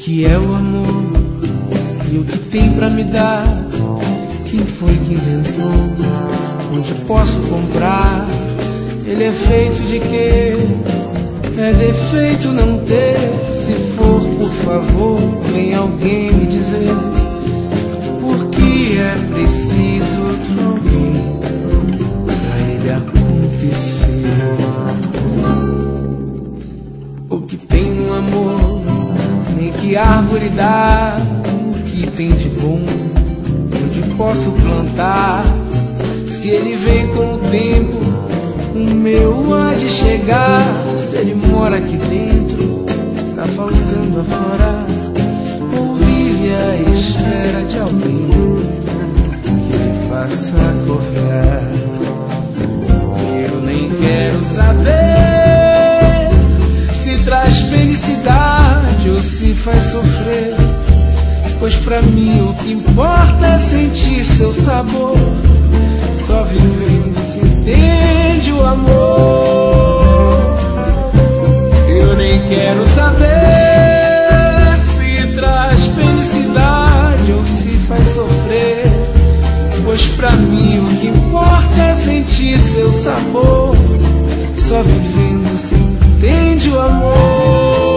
que é o amor e o que tem pra me dar? Quem foi que inventou? Onde posso comprar? Ele é feito de quê? É defeito não ter. Se for, por favor, vem alguém me dizer por que é preciso outro alguém pra ele acontecer. O que tem no amor, nem que árvore dá. O que tem de bom, onde posso plantar? Se ele vem com o tempo, o meu há de chegar. Se ele mora aqui dentro, tá faltando aflorar. Ou vive à espera de alguém que lhe faça acordar. Eu nem quero saber se traz felicidade ou se faz sofrer, pois pra mim o que importa é sentir seu sabor. Só vivendo se entende o amor. Eu nem quero saber se traz felicidade ou se faz sofrer, pois pra mim o que importa é sentir seu sabor. Só vivendo se entende o amor.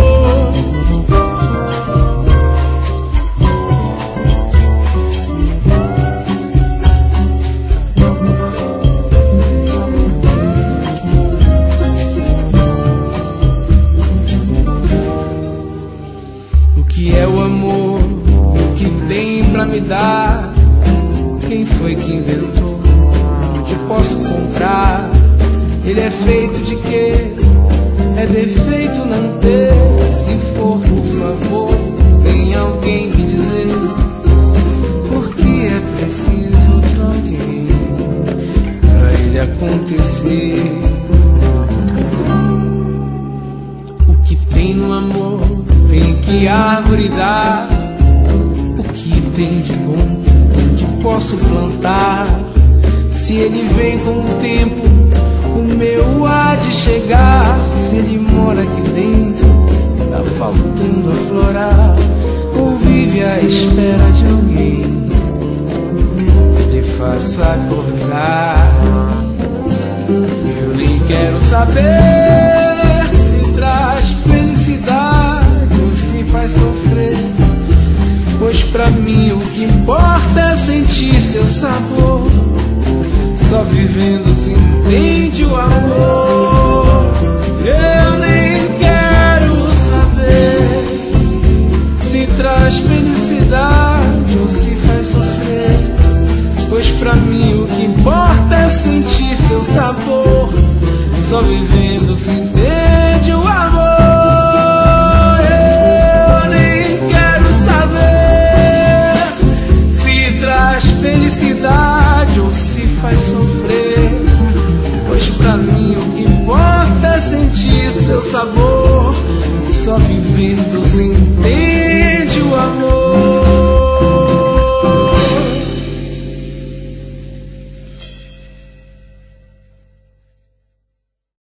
Que é o amor, o que tem pra me dar? Quem foi que inventou? Onde posso comprar? Ele é feito de quê? É defeito não ter. Se for, por favor, vem alguém me dizer por que é preciso outro alguém pra ele acontecer. O que tem no amor, em que árvore dá? O que tem de bom, onde posso plantar? Se ele vem com o tempo, o meu há de chegar. Se ele mora aqui dentro, tá faltando aflorar. Ou vive à espera de alguém que lhe faça acordar. Eu nem quero saber se traz felicidade, faz sofrer, pois pra mim o que importa é sentir seu sabor. Só vivendo se entende o amor. Eu nem quero saber se traz felicidade ou se faz sofrer, pois pra mim o que importa é sentir seu sabor. Só vivendo se entende o amor. Felicidade ou se faz sofrer, pois pra mim o que importa é sentir seu sabor. Só vivendo sem